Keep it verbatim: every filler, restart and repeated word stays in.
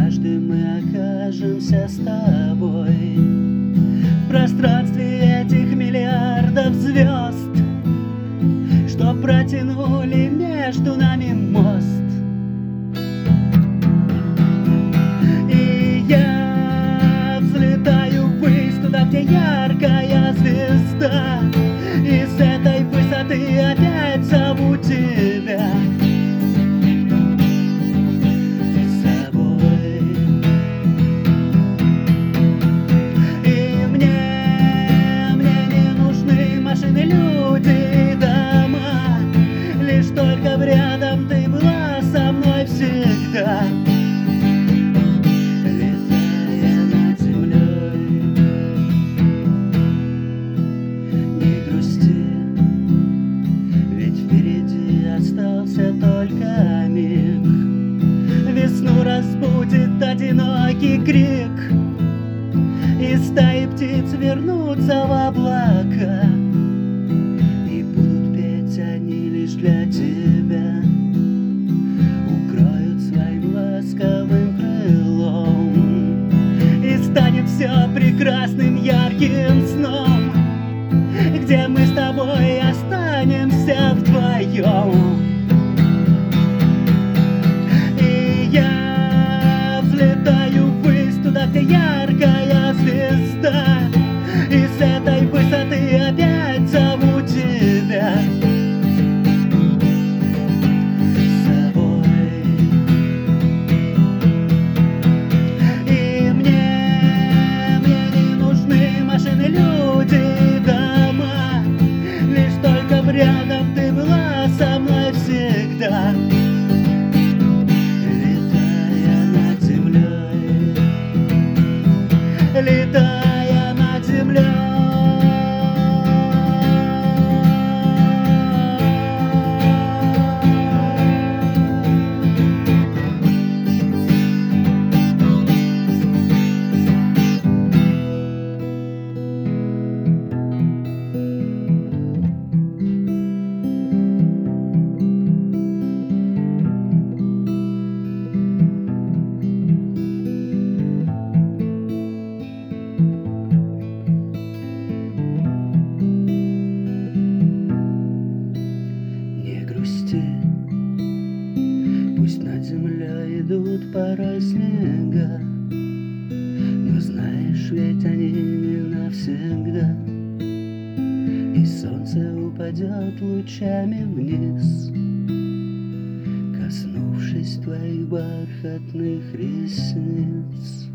Однажды мы окажемся с тобой в пространстве этих миллиардов звезд, что протянули между нами мост. И я взлетаю ввысь туда, где яркая звезда, и с этой высоты опять зову тебя с собой. И мне, мне не нужны машины, люди и дома, лишь только рядом ты была со мной всегда. Летая над землей, не грусти, ведь впереди остался только миг. Весну разбудит одинокий крик, и стаи птиц вернутся в облака, и будут петь они лишь для тебя, укроют своим ласковым крылом, и станет все прекрасным ярким сном, где мы с тобой останемся вдвоем. И я взлетаю ввысь туда, где яркая звезда, и с этой высоты опять зову тебя с собой. И мне, мне не нужны машины, люди и дома, лишь только рядом ты была со мной всегда. Летая над землей, летая над землей. Пусть над землей идут порой снега, но знаешь, ведь они не навсегда, и солнце упадет лучами вниз, коснувшись твоих бархатных ресниц.